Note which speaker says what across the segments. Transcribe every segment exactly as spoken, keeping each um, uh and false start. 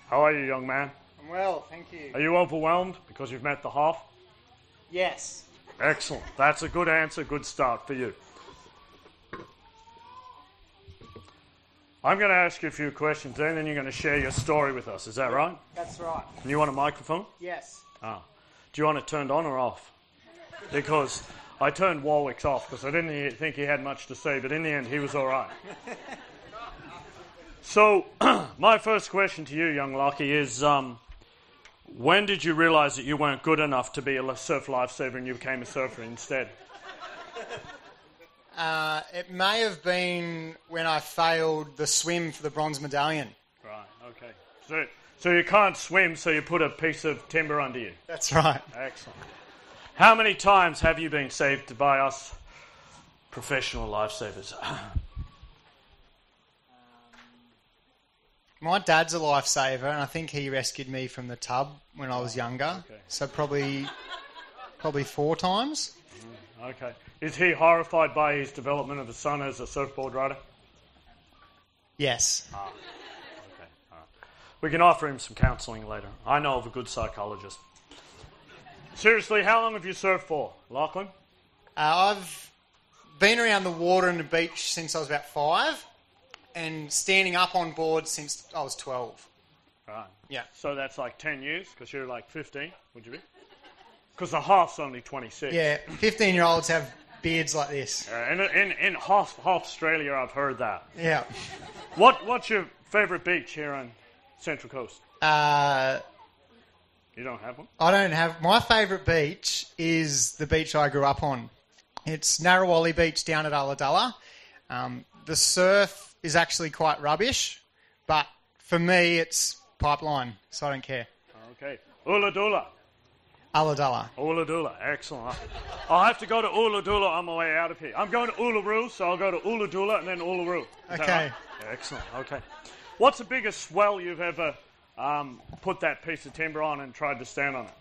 Speaker 1: How are you, young man?
Speaker 2: I'm well, thank you.
Speaker 1: Are you overwhelmed because you've met the half?
Speaker 2: Yes.
Speaker 1: Excellent. That's a good answer, good start for you. I'm going to ask you a few questions and then you're going to share your story with us. Is that right?
Speaker 2: That's right.
Speaker 1: And you want a microphone?
Speaker 2: Yes.
Speaker 1: Ah. Do you want it turned on or off? Because I turned Warwick's off because I didn't think he had much to say, but in the end he was all right. So, my first question to you, young Lockie, is um, when did you realise that you weren't good enough to be a surf lifesaver and you became a surfer instead?
Speaker 2: Uh, it may have been when I failed the swim for the bronze medallion.
Speaker 1: Right, okay. So, so you can't swim, so you put a piece of timber under you?
Speaker 2: That's right.
Speaker 1: Excellent. How many times have you been saved by us professional lifesavers?
Speaker 2: My dad's a lifesaver, and I think he rescued me from the tub when I was younger.
Speaker 1: Okay.
Speaker 2: So probably, probably four times.
Speaker 1: Mm, okay. Is he horrified by his development of his son as a surfboard rider?
Speaker 2: Yes.
Speaker 1: Ah, okay. All right. We can offer him some counselling later. I know of a good psychologist. Seriously, how long have you surfed for, Lachlan?
Speaker 2: Uh, I've been around the water and the beach since I was about five, and standing up on board since I was twelve.
Speaker 1: Right.
Speaker 2: Yeah.
Speaker 1: So that's like ten years, because you're like fifteen, would you be? Because the half's only twenty-six.
Speaker 2: Yeah, fifteen-year-olds have beards like this.
Speaker 1: Uh, in, in, in half, half Australia, I've heard that.
Speaker 2: Yeah.
Speaker 1: What What's your favourite beach here on Central Coast?
Speaker 2: Uh...
Speaker 1: You don't have one?
Speaker 2: I don't have... My favourite beach is the beach I grew up on. It's Narrawalli Beach down at Ulladulla. Um, the surf is actually quite rubbish, but for me it's pipeline, so I don't care.
Speaker 1: Okay. Ulladulla.
Speaker 2: Ulladulla.
Speaker 1: Ulladulla. Excellent. I'll have to go to Ulladulla on my way out of here. I'm going to Uluru, so I'll go to Ulladulla and then Uluru. Is that
Speaker 2: Okay.
Speaker 1: right? Excellent. Okay. What's the biggest swell you've ever... Um, put that piece of timber on and tried to stand on it?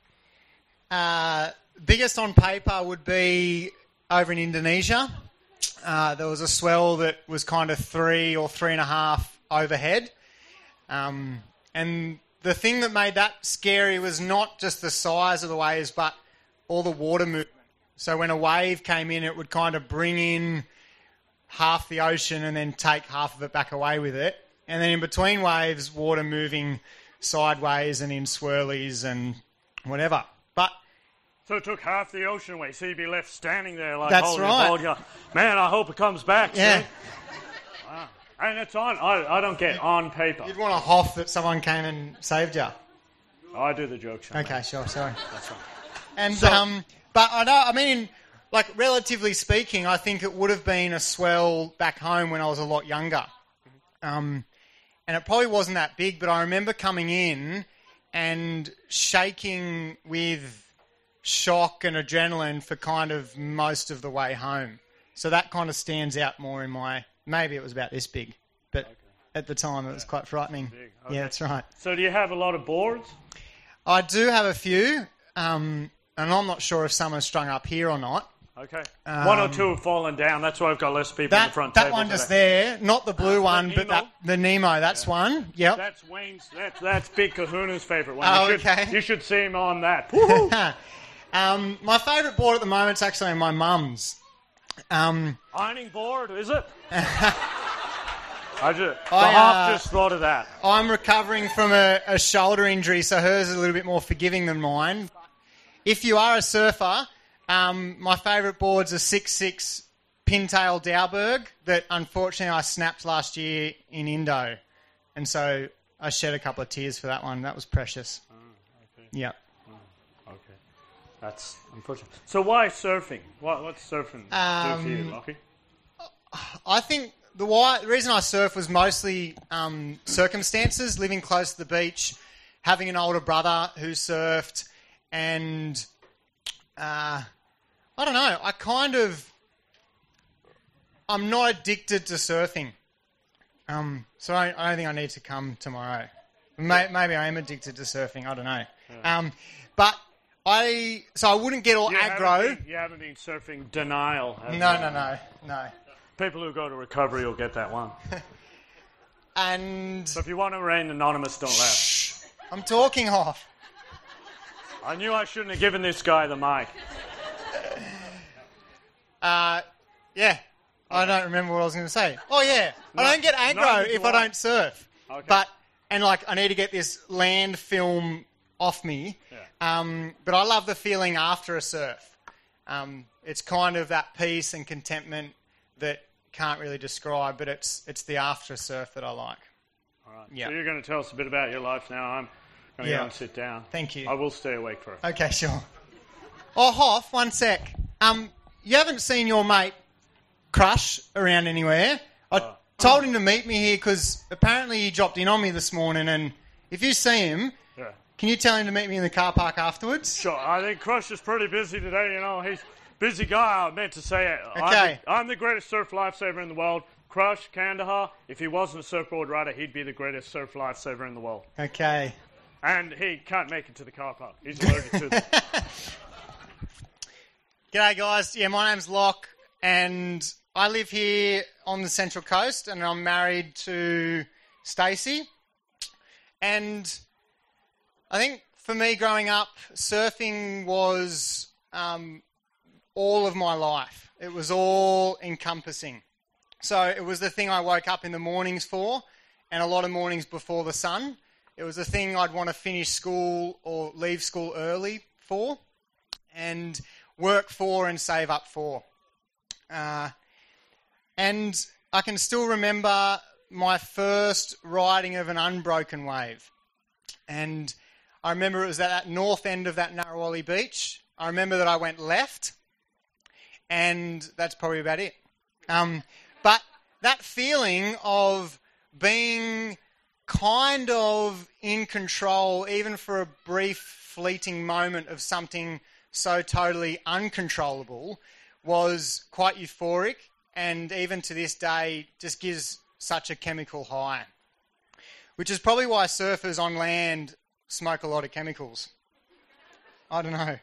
Speaker 2: Uh, biggest on paper would be over in Indonesia. Uh, there was a swell that was kind of three or three and a half overhead. Um, and the thing that made that scary was not just the size of the waves, but all the water movement. So when a wave came in, it would kind of bring in half the ocean and then take half of it back away with it. And then in between waves, water moving sideways and in swirlies and whatever. But
Speaker 1: so it took half the ocean away, so you'd be left standing there like
Speaker 2: that's
Speaker 1: holding
Speaker 2: right.
Speaker 1: a board. Man, I hope it comes back.
Speaker 2: Yeah.
Speaker 1: See? Wow. And it's on. I, I don't get on paper.
Speaker 2: You'd want a hoff that someone came and saved you.
Speaker 1: I do the jokes.
Speaker 2: Okay,
Speaker 1: man.
Speaker 2: sure, sorry.
Speaker 1: That's right.
Speaker 2: And
Speaker 1: So-
Speaker 2: um, but I know. I mean, like relatively speaking, I think it would have been a swell back home when I was a lot younger. Um. And it probably wasn't that big, but I remember coming in and shaking with shock and adrenaline for kind of most of the way home. So that kind of stands out more in my... Maybe it was about this big, but okay. At the time it was quite frightening.
Speaker 1: Big. Okay.
Speaker 2: Yeah, that's right.
Speaker 1: So do you have a lot of boards?
Speaker 2: I do have a few, um, and I'm not sure if some are strung up here or not.
Speaker 1: Okay.
Speaker 2: Um,
Speaker 1: one or two have fallen down. That's why I've got less people
Speaker 2: that,
Speaker 1: in the front
Speaker 2: that
Speaker 1: table
Speaker 2: one
Speaker 1: today.
Speaker 2: just there, not the blue
Speaker 1: Uh,
Speaker 2: one,
Speaker 1: the
Speaker 2: but
Speaker 1: Nemo?
Speaker 2: that, the Nemo, that's
Speaker 1: Yeah.
Speaker 2: one. Yep.
Speaker 1: That's Wayne's. That's, that's Big Kahuna's favourite one.
Speaker 2: Oh,
Speaker 1: you should,
Speaker 2: okay.
Speaker 1: You should see him on that.
Speaker 2: um, my favourite board at the moment is actually my mum's. Um,
Speaker 1: Ironing board, is it? I just, the
Speaker 2: I,
Speaker 1: half
Speaker 2: uh,
Speaker 1: just thought of that.
Speaker 2: I'm recovering from a, a shoulder injury, so hers is a little bit more forgiving than mine. If you are a surfer, um, my favourite board's a six six Pintail Dowberg that unfortunately I snapped last year in Indo. And so I shed a couple of tears for that one. That was precious.
Speaker 1: Oh, okay.
Speaker 2: Yeah.
Speaker 1: Oh, okay. That's unfortunate. So why surfing? What, what's surfing
Speaker 2: Um,
Speaker 1: do for you, Lockie?
Speaker 2: I think the why the reason I surf was mostly um, circumstances, living close to the beach, having an older brother who surfed, and uh, I don't know. I kind of I'm not addicted to surfing, um, so I, I don't think I need to come tomorrow. May, maybe I am addicted to surfing. I don't know,
Speaker 1: Yeah.
Speaker 2: um, but I so I wouldn't get all
Speaker 1: You
Speaker 2: aggro.
Speaker 1: haven't been, you haven't been surfing denial. have
Speaker 2: No,
Speaker 1: you?
Speaker 2: no, no, no.
Speaker 1: People who go to recovery will get that one.
Speaker 2: and
Speaker 1: So if you want to remain anonymous, don't laugh.
Speaker 2: shh, I'm talking off.
Speaker 1: I knew I shouldn't have given this guy the mic.
Speaker 2: Uh, yeah, I don't remember what I was going to say. Oh yeah,
Speaker 1: No,
Speaker 2: I don't get
Speaker 1: neither
Speaker 2: aggro
Speaker 1: do
Speaker 2: if I
Speaker 1: I.
Speaker 2: don't surf.
Speaker 1: Okay.
Speaker 2: But and like I need to get this land film off me.
Speaker 1: Yeah.
Speaker 2: Um, but I love the feeling after a surf. Um, it's kind of that peace and contentment that can't really describe, but it's it's the after surf that I like.
Speaker 1: All right.
Speaker 2: Yeah.
Speaker 1: So you're going to tell us a bit about your life now. I'm going to
Speaker 2: Yeah.
Speaker 1: go and sit down.
Speaker 2: Thank you.
Speaker 1: I will stay awake for it.
Speaker 2: Okay, sure. Oh, Hoff, one sec. Um, you haven't seen your mate Crush around anywhere. I
Speaker 1: Oh.
Speaker 2: told him to meet me here because apparently he dropped in on me this morning, and if you see him,
Speaker 1: Yeah.
Speaker 2: can you tell him to meet me in the car park afterwards?
Speaker 1: Sure. I think Crush is pretty busy today. You know, he's a busy guy. I meant to say it. I'm
Speaker 2: Okay.
Speaker 1: the, I'm the greatest surf lifesaver in the world. Crush, Kandahar, if he wasn't a surfboard rider, he'd be the greatest surf lifesaver in the world.
Speaker 2: Okay.
Speaker 1: And he can't make it to the car park. He's allergic to them.
Speaker 2: G'day, guys. Yeah, my name's Locke, and I live here on the Central Coast, and I'm married to Stacey. And I think for me growing up, surfing was um, all of my life. It was all encompassing. So it was the thing I woke up in the mornings for, and a lot of mornings before the sun. It was the thing I'd want to finish school or leave school early for, and work for and save up for. Uh, and I can still remember my first riding of an unbroken wave. And I remember it was at that north end of that Narrawali beach. I remember that I went left, and that's probably about it. Um, but that feeling of being kind of in control, even for a brief, fleeting moment of something so totally uncontrollable, was quite euphoric, and even to this day just gives such a chemical high. Which is probably why surfers on land smoke a lot of chemicals. I don't know.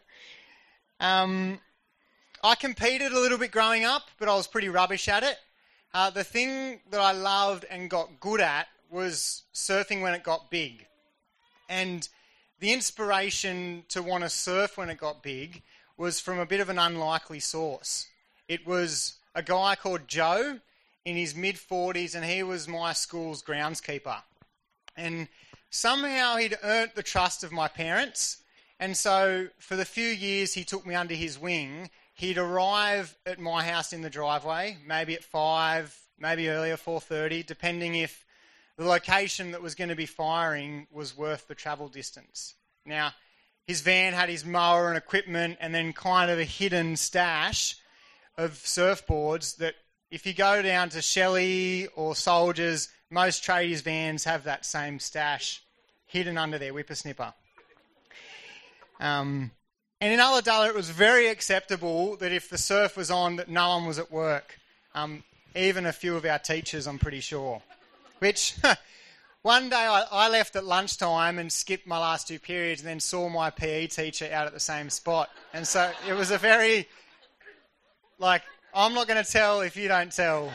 Speaker 2: Um, I competed a little bit growing up, but I was pretty rubbish at it. Uh, the thing that I loved and got good at was surfing when it got big. And the inspiration to want to surf when it got big was from a bit of an unlikely source. It was a guy called Joe in his mid-forties, and he was my school's groundskeeper. And somehow he'd earned the trust of my parents, and so for the few years he took me under his wing, he'd arrive at my house in the driveway, maybe at five, maybe earlier, four thirty, depending if the location that was going to be firing was worth the travel distance. Now, his van had his mower and equipment, and then kind of a hidden stash of surfboards that if you go down to Shelley or Soldiers, most tradies' vans have that same stash hidden under their whippersnipper. Um, and in Ulladulla, it was very acceptable that if the surf was on, that no one was at work. Um, even a few of our teachers, I'm pretty sure. Which, one day I, I left at lunchtime and skipped my last two periods and then saw my P E teacher out at the same spot. And so it was a very, like, I'm not going to tell if you don't tell.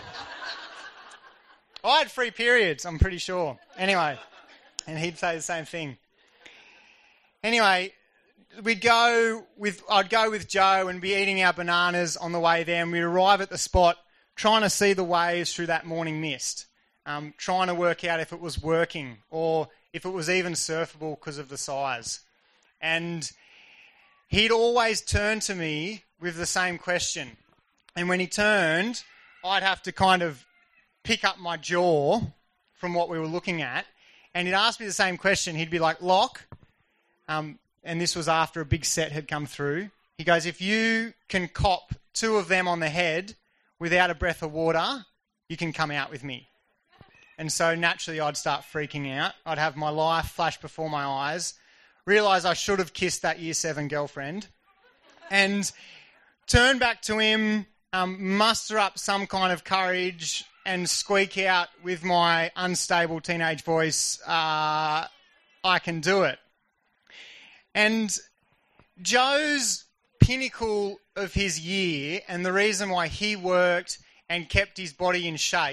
Speaker 2: I had free periods, I'm pretty sure. Anyway, and he'd say the same thing. Anyway, we'd go with, I'd go with Joe and be eating our bananas on the way there, and we'd arrive at the spot trying to see the waves through that morning mist. Um, trying to work out if it was working or if it was even surfable because of the size. And he'd always turn to me with the same question. And when he turned, I'd have to kind of pick up my jaw from what we were looking at. And he'd ask me the same question. He'd be like, Locke, um, and this was after a big set had come through. He goes, if you can cop two of them on the head without a breath of water, you can come out with me. And so naturally I'd start freaking out. I'd have my life flash before my eyes, realise I should have kissed that year seven girlfriend, and turn back to him, um, muster up some kind of courage and squeak out with my unstable teenage voice, uh, I can do it. And Joe's pinnacle of his year, and the reason why he worked and kept his body in shape,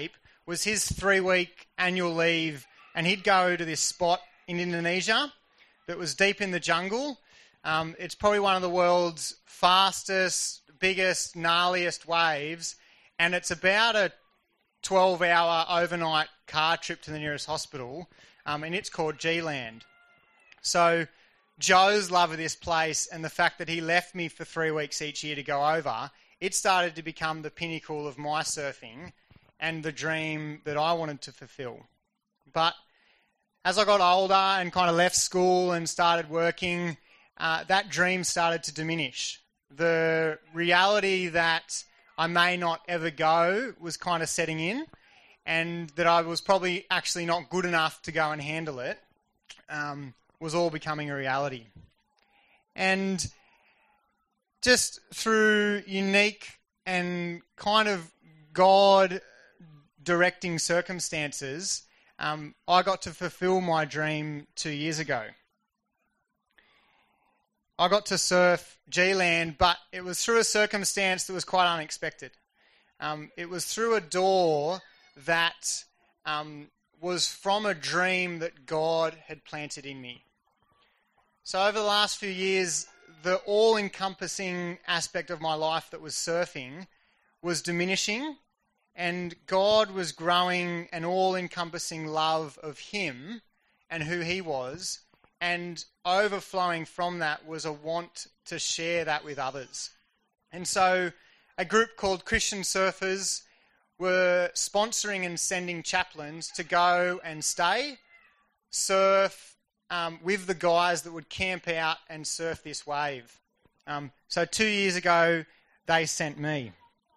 Speaker 2: was his three-week annual leave, and he'd go to this spot in Indonesia that was deep in the jungle. Um, it's probably one of the world's fastest, biggest, gnarliest waves, and it's about a twelve-hour overnight car trip to the nearest hospital, um, and it's called G-Land. So Joe's love of this place and the fact that he left me for three weeks each year to go over, it started to become the pinnacle of my surfing and the dream that I wanted to fulfill. But as I got older and kind of left school and started working, uh, that dream started to diminish. The reality that I may not ever go was kind of setting in, and that I was probably actually not good enough to go and handle it um, was all becoming a reality. And just through unique and kind of God directing circumstances, um, I got to fulfill my dream two years ago. I got to surf G-Land, but it was through a circumstance that was quite unexpected. Um, it was through a door that um, was from a dream that God had planted in me. So over the last few years, the all-encompassing aspect of my life that was surfing was diminishing, and God was growing an all-encompassing love of Him and who He was, and overflowing from that was a want to share that with others. And so a group called Christian Surfers were sponsoring and sending chaplains to go and stay, surf um, with the guys that would camp out and surf this wave. Um, so two years ago, they sent me.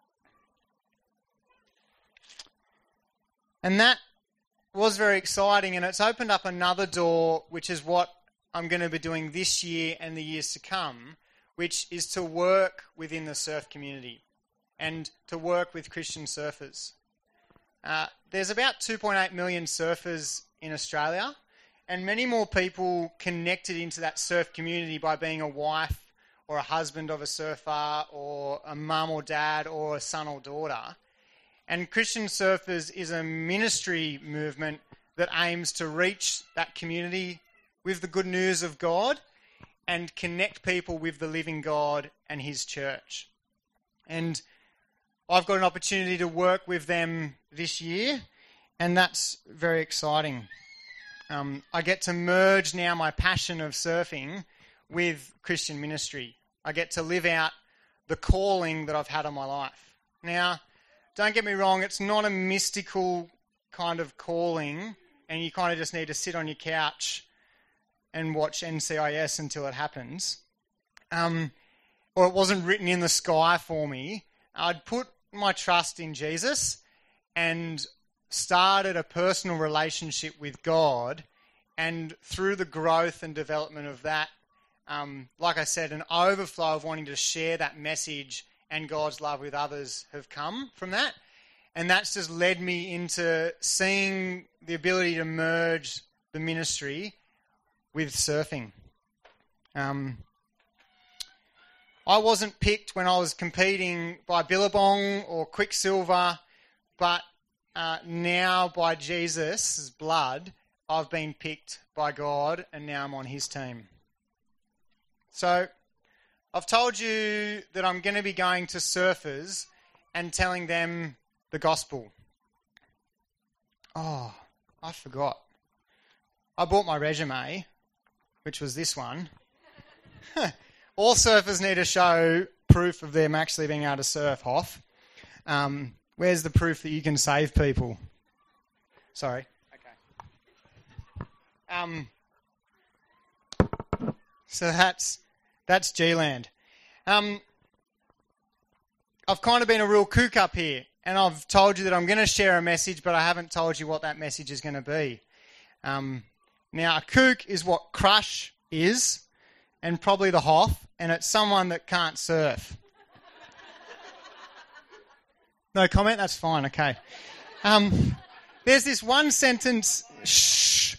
Speaker 2: And that was very exciting, and it's opened up another door, which is what I'm going to be doing this year and the years to come, which is to work within the surf community and to work with Christian surfers. Uh, there's about two point eight million surfers in Australia, and many more people connected into that surf community by being a wife or a husband of a surfer or a mum or dad or a son or daughter. And Christian Surfers is a ministry movement that aims to reach that community with the good news of God and connect people with the living God and His church. And I've got an opportunity to work with them this year, and that's very exciting. Um, I get to merge now my passion of surfing with Christian ministry. I get to live out the calling that I've had on my life. Now, don't get me wrong, it's not a mystical kind of calling, and you kind of just need to sit on your couch and watch N C I S until it happens. Um, or it wasn't written in the sky for me. I'd put my trust in Jesus and started a personal relationship with God, and through the growth and development of that, um, like I said, an overflow of wanting to share that message and God's love with others have come from that. And that's just led me into seeing the ability to merge the ministry with surfing. Um, I wasn't picked when I was competing by Billabong or Quicksilver, but uh, now by Jesus' blood, I've been picked by God, and now I'm on His team. So I've told you that I'm going to be going to surfers and telling them the gospel. Oh, I forgot. I bought my resume, which was this one. All surfers need to show proof of them actually being able to surf, Hoff. Um, where's the proof that you can save people? Sorry. Okay. Um. So that's that's G-Land. Um, I've kind of been a real kook up here, and I've told you that I'm going to share a message, but I haven't told you what that message is going to be. Um, now, a kook is what Crush is, and probably the Hoff, and it's someone that can't surf. No comment? That's fine, okay. Um, there's this one sentence... Shh.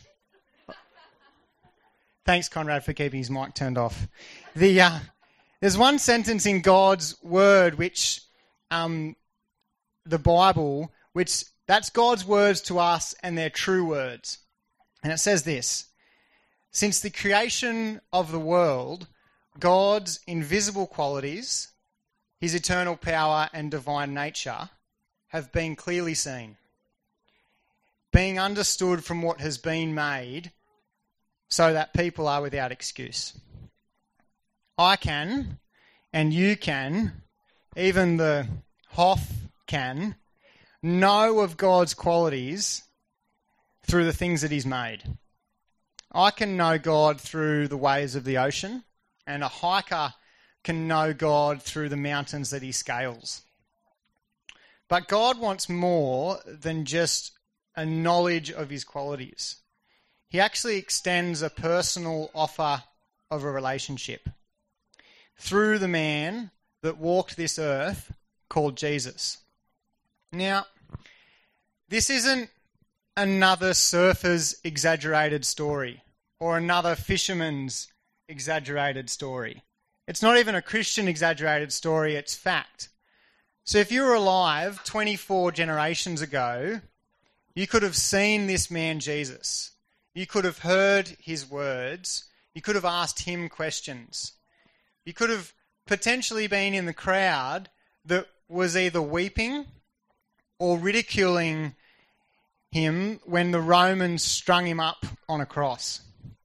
Speaker 2: Thanks, Conrad, for keeping his mic turned off. The uh, There's one sentence in God's Word, which... Um, the Bible, which That's God's words to us, and they're true words. And it says this: since the creation of the world, God's invisible qualities, his eternal power and divine nature, have been clearly seen, being understood from what has been made, so that people are without excuse. I can, and you can, even the Hoff can, know of God's qualities through the things that he's made. I can know God through the waves of the ocean, and a hiker can know God through the mountains that he scales. But God wants more than just a knowledge of his qualities. He actually extends a personal offer of a relationship through the man that walked this earth called Jesus. Now, this isn't another surfer's exaggerated story or another fisherman's exaggerated story. It's not even a Christian exaggerated story, it's fact. So if you were alive twenty-four generations ago, you could have seen this man Jesus. You could have heard his words. You could have asked him questions. You could have potentially been in the crowd that was either weeping or ridiculing him when the Romans strung him up on a cross.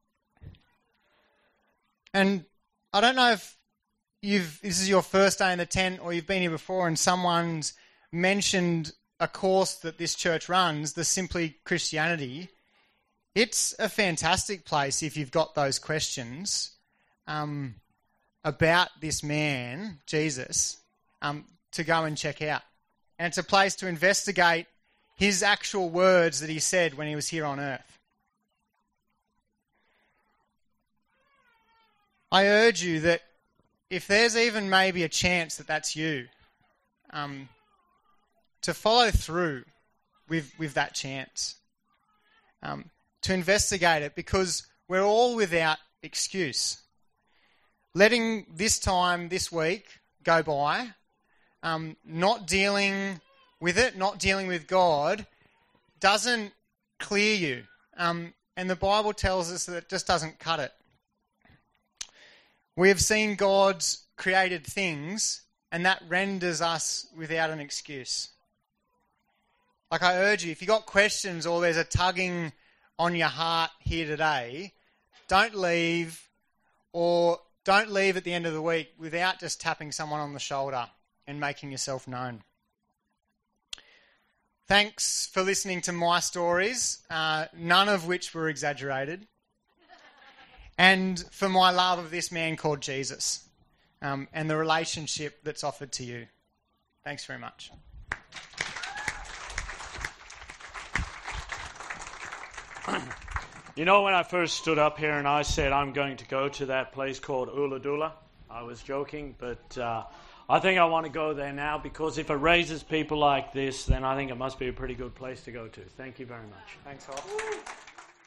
Speaker 2: And I don't know if you've this is your first day in the tent or you've been here before and someone's mentioned a course that this church runs, the Simply Christianity. It's a fantastic place if you've got those questions um, about this man, Jesus, um, to go and check out. And it's a place to investigate his actual words that he said when he was here on earth. I urge you that if there's even maybe a chance that that's you, um, to follow through with with that chance, um, to investigate it, because we're all without excuse. Letting this time, this week, go by, um, not dealing with it, not dealing with God, doesn't clear you. Um, and the Bible tells us that it just doesn't cut it. We have seen God's created things, and that renders us without an excuse. Like I urge you, if you've got questions or there's a tugging on your heart here today, don't leave, or don't leave at the end of the week without just tapping someone on the shoulder and making yourself known. Thanks for listening to my stories, uh, none of which were exaggerated, and for my love of this man called Jesus, um, and the relationship that's offered to you. Thanks very much.
Speaker 1: You know, when I first stood up here and I said I'm going to go to that place called Ulladulla, I was joking, but uh, I think I want to go there now, because if it raises people like this, then I think it must be a pretty good place to go to. Thank you very much.
Speaker 2: Thanks, Hoff.